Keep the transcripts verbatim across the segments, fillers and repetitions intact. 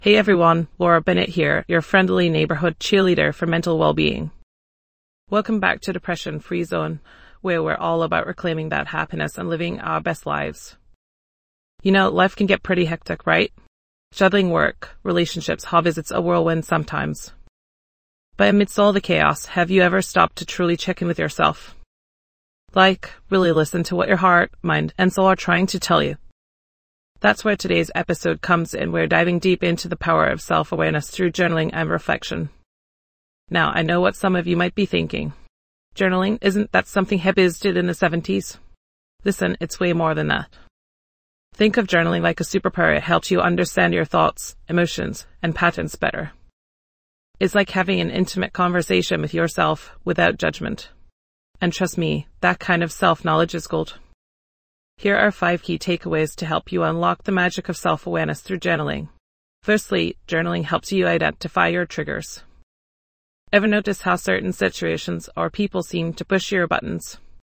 Hey everyone, Laura Bennett here, your friendly neighborhood cheerleader for mental well-being. Welcome back to Depression Free Zone, where we're all about reclaiming that happiness and living our best lives. You know, life can get pretty hectic, right? Juggling work, relationships, hobbies, it's a whirlwind sometimes. But amidst all the chaos, have you ever stopped to truly check in with yourself? Like, really listen to what your heart, mind, and soul are trying to tell you. That's where today's episode comes in. We're diving deep into the power of self-awareness through journaling and reflection. Now, I know what some of you might be thinking. Journaling, isn't that something hippies did in the seventies? Listen, it's way more than that. Think of journaling like a superpower. It helps you understand your thoughts, emotions, and patterns better. It's like having an intimate conversation with yourself without judgment. And trust me, that kind of self-knowledge is gold. Here are five key takeaways to help you unlock the magic of self-awareness through journaling. Firstly, journaling helps you identify your triggers. Ever notice how certain situations or people seem to push your buttons?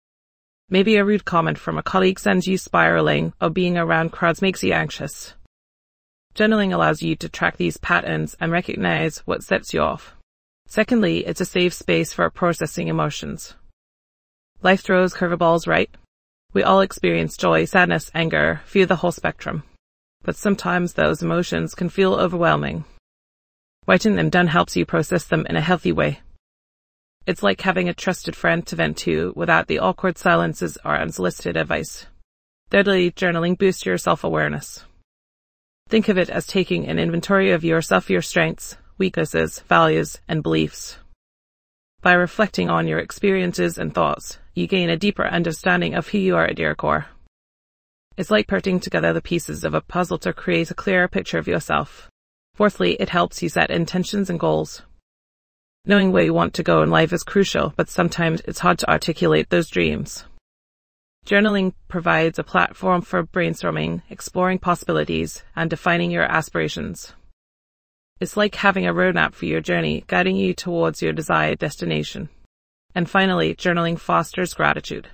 Maybe a rude comment from a colleague sends you spiraling, or being around crowds makes you anxious. Journaling allows you to track these patterns and recognize what sets you off. Secondly, it's a safe space for processing emotions. Life throws curveballs, right? We all experience joy, sadness, anger, fear, the whole spectrum. But sometimes those emotions can feel overwhelming. Writing them down helps you process them in a healthy way. It's like having a trusted friend to vent to without the awkward silences or unsolicited advice. Thirdly, journaling boosts your self-awareness. Think of it as taking an inventory of yourself, your strengths, weaknesses, values, and beliefs. By reflecting on your experiences and thoughts, you gain a deeper understanding of who you are at your core. It's like putting together the pieces of a puzzle to create a clearer picture of yourself. Fourthly, it helps you set intentions and goals. Knowing where you want to go in life is crucial, but sometimes it's hard to articulate those dreams. Journaling provides a platform for brainstorming, exploring possibilities, and defining your aspirations. It's like having a roadmap for your journey, guiding you towards your desired destination. And finally, journaling fosters gratitude.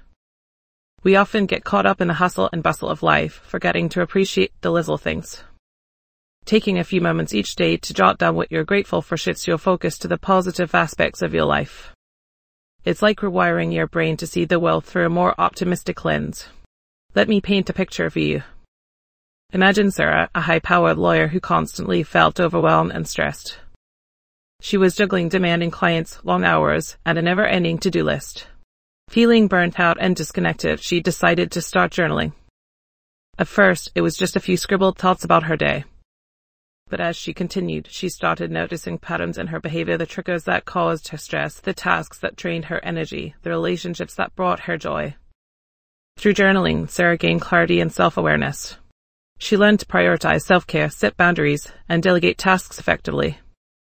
We often get caught up in the hustle and bustle of life, forgetting to appreciate the little things. Taking a few moments each day to jot down what you're grateful for shifts your focus to the positive aspects of your life. It's like rewiring your brain to see the world through a more optimistic lens. Let me paint a picture for you. Imagine Sarah, a high-powered lawyer who constantly felt overwhelmed and stressed. She was juggling demanding clients, long hours, and a never-ending to-do list. Feeling burnt out and disconnected, she decided to start journaling. At first, it was just a few scribbled thoughts about her day. But as she continued, she started noticing patterns in her behavior, the triggers that caused her stress, the tasks that drained her energy, the relationships that brought her joy. Through journaling, Sarah gained clarity and self-awareness. She learned to prioritize self-care, set boundaries, and delegate tasks effectively.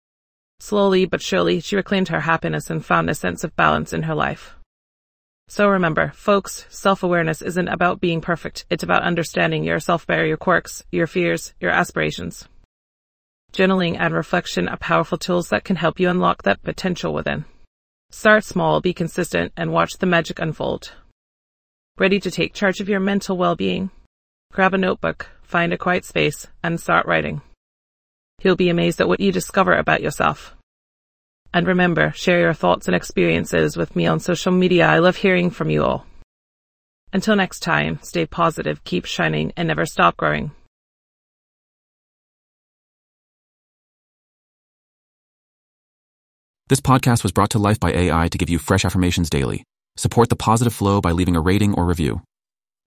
Slowly but surely, she reclaimed her happiness and found a sense of balance in her life. So remember, folks, self-awareness isn't about being perfect. It's about understanding yourself better, your quirks, your fears, your aspirations. Journaling and reflection are powerful tools that can help you unlock that potential within. Start small, be consistent, and watch the magic unfold. Ready to take charge of your mental well-being? Grab a notebook, find a quiet space, and start writing. You'll be amazed at what you discover about yourself. And remember, share your thoughts and experiences with me on social media. I love hearing from you all. Until next time, stay positive, keep shining, and never stop growing. This podcast was brought to life by A I to give you fresh affirmations daily. Support the positive flow by leaving a rating or review.